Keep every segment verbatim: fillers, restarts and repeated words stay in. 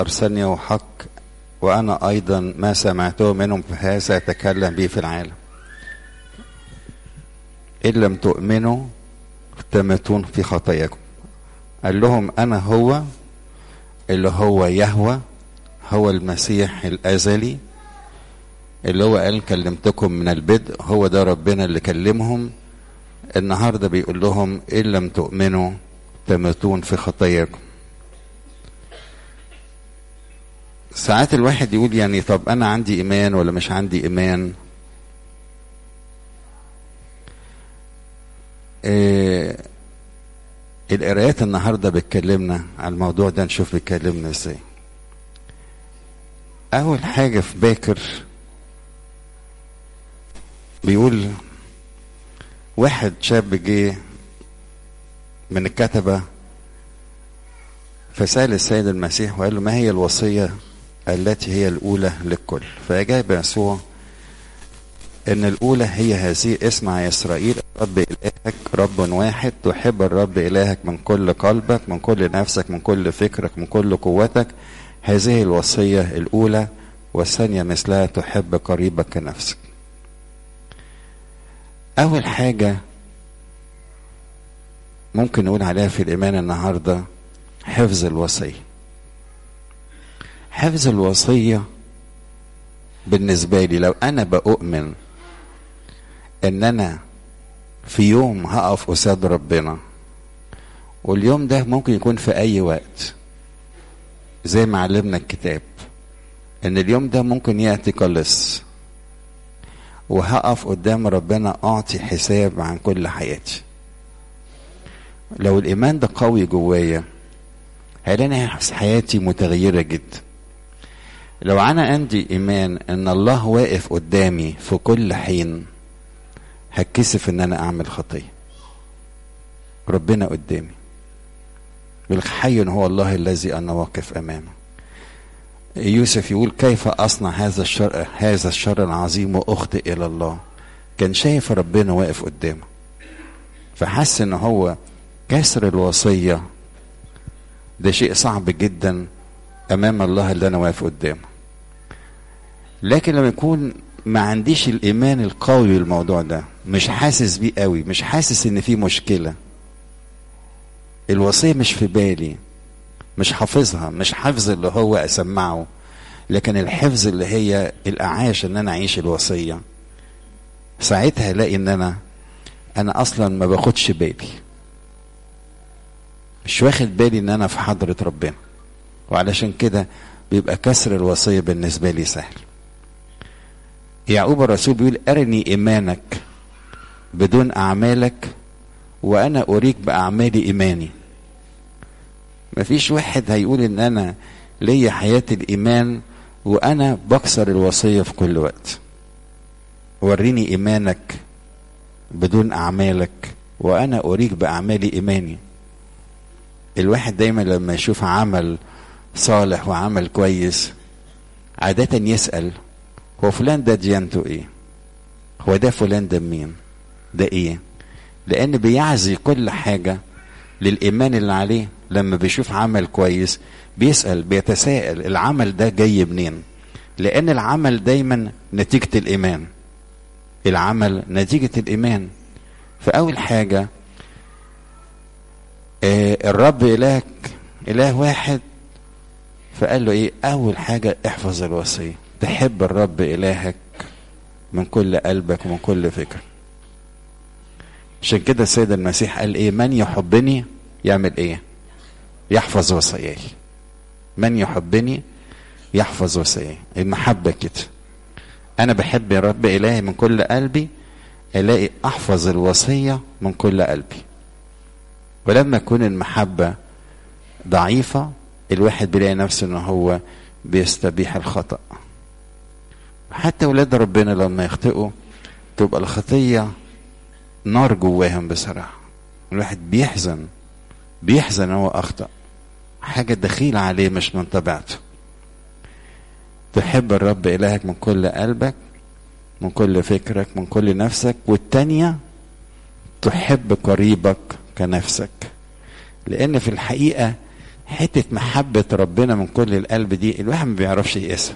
أرسلني وحق، وأنا أيضا ما سمعته منهم فهذا أتكلم به في العالم. إن لم تؤمنوا تموتون في خطاياكم. قال لهم أنا هو اللي هو يهوه، هو المسيح الأزلي اللي هو قال كلمتكم من البدء. هو ده ربنا اللي كلمهم. النهارده بيقول لهم إن لم تؤمنوا تموتون في خطاياكم. ساعات الواحد يقول يعني طب أنا عندي إيمان ولا مش عندي إيمان؟ إيه القراءات النهارده بتكلمنا على الموضوع ده، نشوف بيكلمنا ازاي. أول حاجة في باكر بيقول واحد شاب جه من الكتبة فسأل السيد المسيح وقال له ما هي الوصية التي هي الأولى للكل؟ فأجاب يسوع إن الأولى هي هذه: اسمع يا إسرائيل، رب إلهك رب واحد، تحب الرب إلهك من كل قلبك، من كل نفسك، من كل فكرك، من كل قوتك. هذه الوصية الأولى، والثانية مثلها: تحب قريبك كنفسك. أول حاجة ممكن نقول عليها في الإيمان النهاردة حفظ الوصية. حفظ الوصية بالنسبة لي، لو أنا بؤمن إن أنا في يوم هقف قصاد ربنا، واليوم ده ممكن يكون في أي وقت زي ما علمنا الكتاب، إن اليوم ده ممكن يأتي كلص وهقف قدام ربنا أعطي حساب عن كل حياتي. لو الإيمان ده قوي جوايا هلاقي حياتي متغيرة جدا. لو أنا عندي إيمان إن الله واقف قدامي في كل حين، هتكسف إن أنا أعمل خطية. ربنا قدامي، بالحي هو الله الذي أنا واقف أمامه. يوسف يقول كيف أصنع هذا الشر هذا الشر العظيم وأخطئ إلى الله. كان شايف ربنا واقف قدامه، فحس إن هو كسر الوصية ده شيء صعب جدا أمام الله اللي أنا واقف قدامه. لكن لما يكون ما عنديش الإيمان القوي بالموضوع ده، مش حاسس بيه قوي، مش حاسس إن في مشكلة، الوصية مش في بالي، مش حافظها، مش حافظ اللي هو أسمعه، لكن الحفظ اللي هي الأعاش إن أنا أعيش الوصية، ساعتها ألاقي إن أنا أنا أصلا ما باخدش بالي، مش واخد بالي إن أنا في حضرة ربنا. وعلشان كده بيبقى كسر الوصية بالنسبة لي سهل. يعقوب الرسول بيقول أرني إيمانك بدون أعمالك وأنا أريك بأعمالي إيماني. مفيش واحد هيقول إن أنا ليا حياة الإيمان وأنا بكسر الوصية في كل وقت. وريني إيمانك بدون أعمالك وأنا أريك بأعمالي إيماني. الواحد دايما لما يشوف عمل صالح وعمل كويس عادة يسأل هو فلان ده ديانته ايه؟ هو ده فلان ده مين؟ ده ايه؟ لأن بيعزي كل حاجة للإيمان اللي عليه. لما بيشوف عمل كويس بيسأل، بيتساءل العمل ده جاي منين؟ لأن العمل دايما نتيجة الإيمان. العمل نتيجة الإيمان. فأول حاجة آه الرب إلهك إله واحد، فقال له إيه؟ أول حاجة احفظ الوصية، تحب الرب إلهك من كل قلبك ومن كل فكر. عشان كده السيد المسيح قال إيه؟ من يحبني يعمل إيه؟ يحفظ وصاياي. من يحبني يحفظ وصاياي. المحبة كده، أنا بحب الرب إلهي من كل قلبي، ألاقي أحفظ الوصية من كل قلبي. ولما تكون المحبة ضعيفة الواحد بيلاقي نفسه إنه هو بيستبيح الخطأ. حتى ولاد ربنا لما يخطئوا تبقى الخطية نار جواهم بصراحة. الواحد بيحزن بيحزن هو أخطأ، حاجة دخيلة عليه مش من طبيعته. تحب الرب إلهك من كل قلبك، من كل فكرك، من كل نفسك. والتانية تحب قريبك كنفسك. لأن في الحقيقة حتة محبة ربنا من كل القلب دي الواحد ما بيعرفش يقيسها.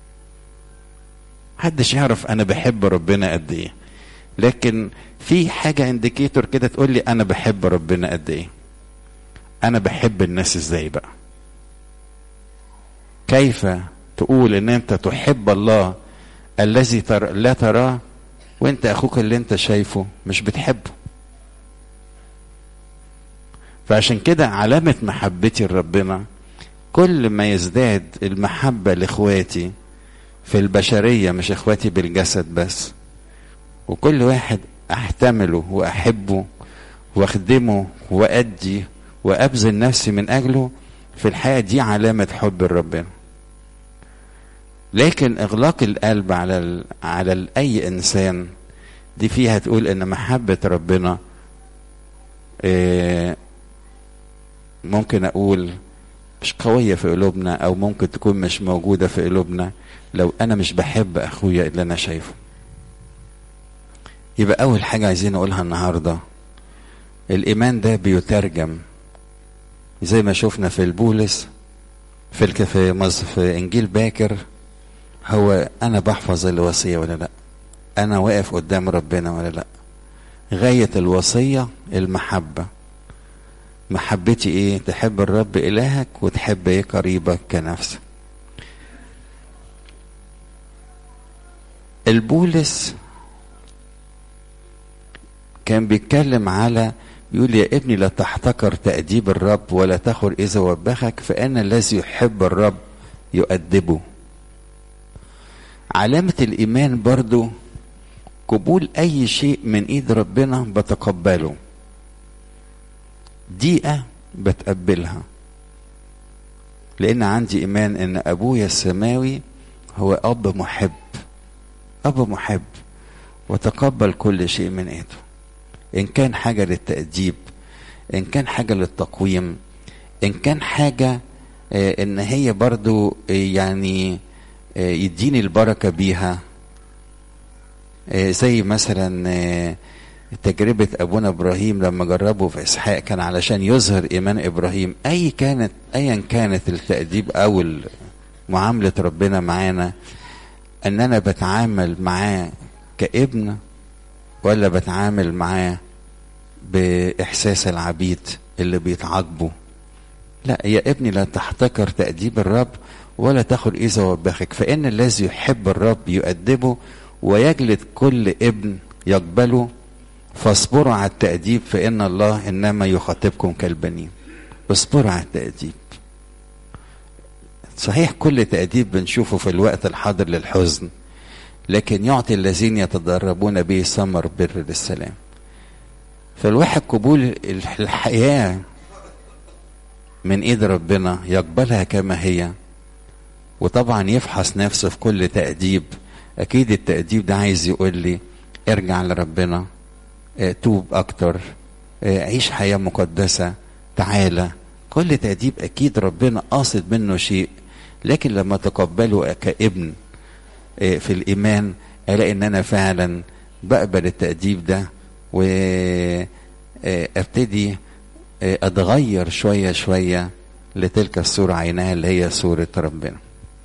محدش يعرف انا بحب ربنا قد ايه، لكن في حاجة انديكيتور كده تقول لي انا بحب ربنا قد ايه. انا بحب الناس ازاي بقى؟ كيف تقول ان انت تحب الله الذي تر... لا تراه وانت اخوك اللي انت شايفه مش بتحبه؟ فعشان كده علامة محبتي لربنا كل ما يزداد المحبة لاخواتي في البشرية، مش اخواتي بالجسد بس، وكل واحد احتمله واحبه واخدمه وادي وابذل نفسي من اجله، في الحياة دي علامة حب ربنا. لكن اغلاق القلب على ال... على ال... اي انسان دي فيها تقول ان محبة ربنا إيه ممكن اقول مش قوية في قلوبنا، او ممكن تكون مش موجودة في قلوبنا لو انا مش بحب اخويا اللي انا شايفه. يبقى اول حاجة عايزين نقولها النهاردة، الايمان ده بيترجم زي ما شفنا في البولس في في مصر في انجيل باكر، هو انا بحفظ الوصية ولا لا؟ انا واقف قدام ربنا ولا لا؟ غاية الوصية المحبة. محبتي ايه؟ تحب الرب الهك وتحب ايه؟ قريبك كنفسك. البولس كان بيتكلم على، يقول يا ابني لا تحتقر تأديب الرب ولا تخر إذا وبخك، فإن الذي يحب الرب يؤدبه. علامة الإيمان برضو قبول أي شيء من إيد ربنا بتقبله. دقيقة بتقبلها، لأن عندي إيمان إن أبويا السماوي هو أب محب، أب محب وتقبل كل شيء من إيده، إن كان حاجة للتأديب، إن كان حاجة للتقويم، إن كان حاجة آه إن هي برضو آه يعني آه يديني البركة بيها. آه زي مثلا آه تجربة أبونا إبراهيم لما جربه في إسحاق، كان علشان يظهر إيمان إبراهيم. أي كانت أيا كانت التأديب أو معاملة ربنا معانا، أن أنا بتعامل معاه كابن ولا بتعامل معاه بإحساس العبيد اللي بيتعاقبوا. لا، يا ابني لا تحتقر تأديب الرب ولا تخر إذا وبخك، فإن الذي يحب الرب يؤدبه ويجلد كل ابن يقبله، فاصبروا على التأديب فإن الله إنما يخاطبكم كالبنين. اصبروا على التأديب. صحيح كل تأديب بنشوفه في الوقت الحاضر للحزن، لكن يعطي الذين يتدربون به ثمر بر للسلام. فالواحد قبول الحياة من ايد ربنا يقبلها كما هي، وطبعا يفحص نفسه في كل تأديب. اكيد التأديب ده عايز يقول لي ارجع لربنا، اه توب اكتر، اه عيش حياة مقدسة، تعالى. كل تأديب اكيد ربنا قاصد منه شيء، لكن لما تقبله كابن اه في الايمان الاقي ان انا فعلا بقبل التأديب ده، وابتدي اتغير شوية شوية لتلك الصورة عينها اللي هي صورة ربنا.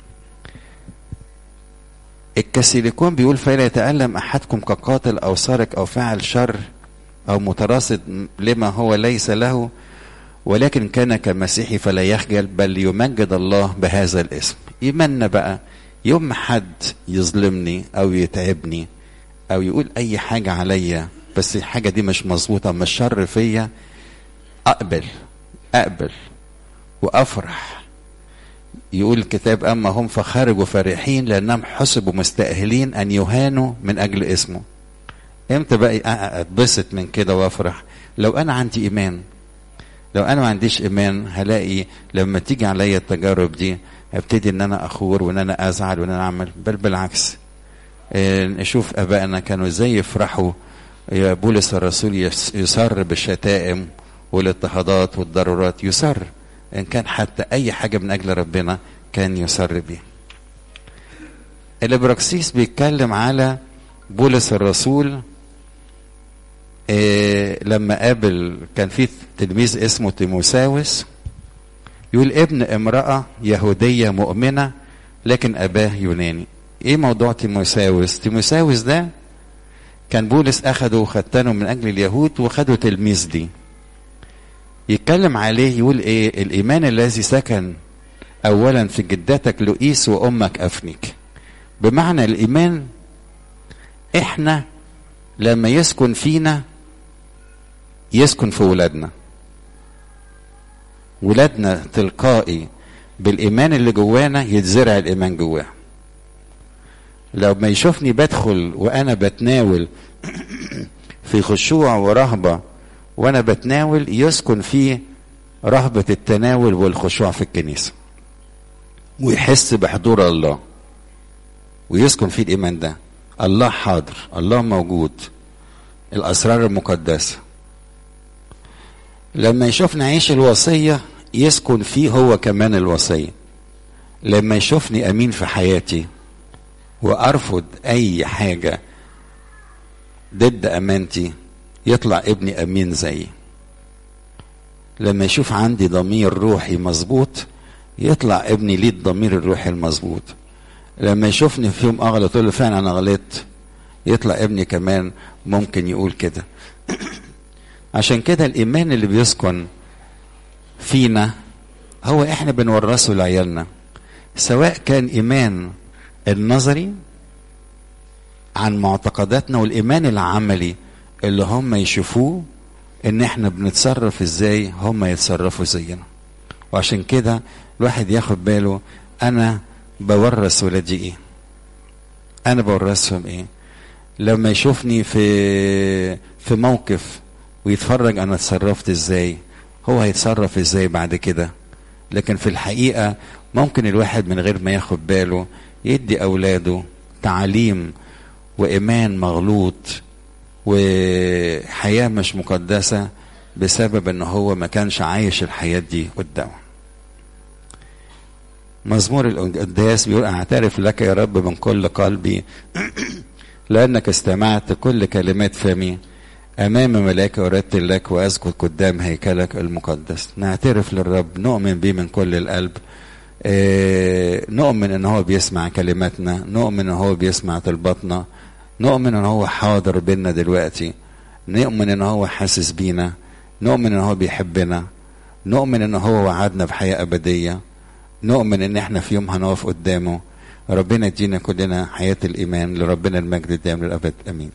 الكسيليكون بيقول فلا يتألم أحدكم كقاتل أو سارق أو فاعل شر أو متراصد لما هو ليس له، ولكن كان كمسيحي فلا يخجل بل يمجد الله بهذا الاسم. إيماننا بقى يوم ما حد يظلمني أو يتعبني أو يقول أي حاجة عليا بس الحاجة دي مش مظبوطة، مش شر فيا، أقبل أقبل وأفرح. يقول الكتاب أما هم فخرجوا فرحين لأنهم حسبوا مستأهلين أن يهانوا من أجل اسمه. امتى بقى أتبسط من كده وأفرح؟ لو أنا عندي إيمان. لو أنا ما عنديش إيمان هلاقي لما تيجي عليا التجارب دي هبتدي إن أنا أخور وإن أنا أزعل وإن أنا أعمل، بل بالعكس. نشوف أبائنا كانوا إزاي يفرحوا. يا بولس الرسول يسر بالشتائم والاضطهادات والضرورات، يسر إن كان حتى أي حاجة من أجل ربنا كان يسر بيه. الإبراكسيس بيتكلم على بولس الرسول إيه لما قابل، كان في تلميذ اسمه تيموساوس يقول ابن امرأة يهودية مؤمنة لكن أباه يوناني. ايه موضوع تيموساوس؟ تيموساوس ده كان بولس أخده وختنه من أجل اليهود وخده تلميذ دي. يتكلم عليه يقول ايه؟ الإيمان الذي سكن أولا في جدتك لؤيس وأمك أفنيك. بمعنى الإيمان احنا لما يسكن فينا يسكن في ولادنا. ولادنا تلقائي بالإيمان اللي جوانا يتزرع الإيمان جواه. لو ما يشوفني بدخل وأنا بتناول في خشوع ورهبة وأنا بتناول يسكن فيه رهبة التناول والخشوع في الكنيسة، ويحس بحضور الله ويسكن فيه الإيمان ده. الله حاضر، الله موجود، الأسرار المقدسة. لما يشوفني عيش الوصية يسكن فيه هو كمان الوصية. لما يشوفني أمين في حياتي وأرفض أي حاجة ضد أمانتي يطلع ابني أمين زيي. لما يشوف عندي ضمير روحي مظبوط يطلع ابني ليه الضمير الروحي المظبوط. لما يشوفني في يوم أغلط يقول له فعلا أنا غلطت، يطلع ابني كمان ممكن يقول كده. عشان كده الإيمان اللي بيسكن فينا هو احنا بنورثه لعيالنا، سواء كان إيمان النظري عن معتقداتنا والإيمان العملي اللي هم يشوفوه ان احنا بنتصرف ازاي هم يتصرفوا زينا. وعشان كده الواحد ياخد باله انا بورث ولادي ايه، انا بورثهم ايه. لما يشوفني في في موقف ويتفرج انا اتصرفت ازاي هو هيتصرف ازاي بعد كده. لكن في الحقيقة ممكن الواحد من غير ما ياخد باله يدي اولاده تعليم وايمان مغلوط وحياة مش مقدسة بسبب ان هو ما كانش عايش الحياة دي قدامه. مزمور القداس بيقول اعترف لك يا رب من كل قلبي لانك استمعت كل كلمات فمي، امام ملائكة ارتل لك واسجد قدام هيكلك المقدس. نعترف للرب، نؤمن بيه من كل القلب، اه نؤمن ان هو بيسمع كلماتنا، نؤمن ان هو بيسمع طلباتنا، نؤمن ان هو حاضر بينا دلوقتي، نؤمن ان هو حاسس بينا، نؤمن ان هو بيحبنا، نؤمن ان هو وعدنا بحياة ابدية، نؤمن ان احنا في يوم هنقف قدامه. ربنا يدينا كلنا حياة الايمان. لربنا المجد الدائم للابد امين.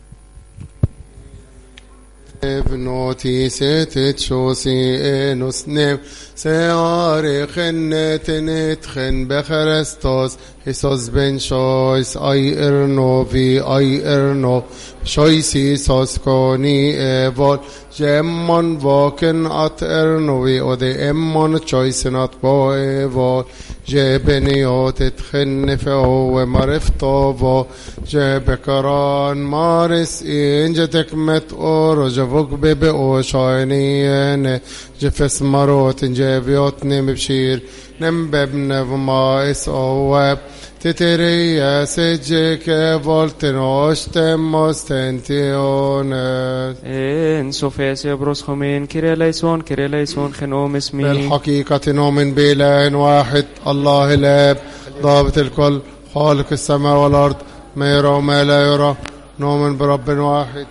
بنوتي تشوسي انوس نيم سياري خنت نتخن بخرستوس هيسوس بن شويس اي ارنو في اي ارنو شويسي سوس كوني ايفول جمون فوكن ات ارنوي ودي امون تشويسن ات بو ايفول جبنيوت تخن فهو مرفتوفو جبكران مارس انجتك مت اور جفوك بيبي او شاينين جفس مروت جبيوت نم بشير نم ببنف مايس اواب تتريا سجك فولتنوش تموس تنتيونس ان سوفيس يبرس خمين كيريليسون كيريليسون خنوم اسمي. بالحقيقة نؤمن بإله واحد الله الآب ضابط الكل خالق السماء والأرض ما يرى وما لا يرى. نؤمن برب واحد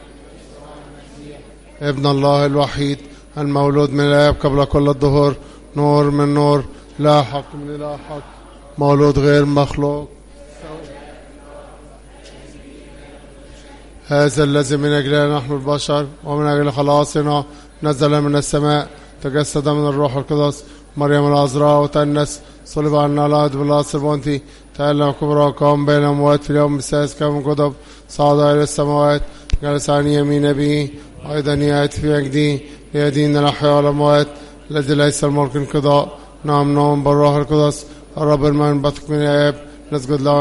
ابن الله الوحيد المولود من الآب قبل كل الظهور، نور من نور، لا حق من لا حق، مولود غير مخلوق. هذا الذي من أجلنا نحن البشر ومن أجل خلاصنا نزل من السماء، تجسد من الروح القدس مريم العذراء وتأنس، صلب عنا على عهد بالله السبونتي، تألم كبرى وقام بين الأموات في اليوم السادس كما كتب، صعد إلى السماوات، جلس عن يمين أبيه، أيضا يأتي في مجده ليدين الأحياء والأموات، الذي ليس الملك انقضاء. نعم نعم بالروح القدس الرب المنبثق من الآب، نسجد له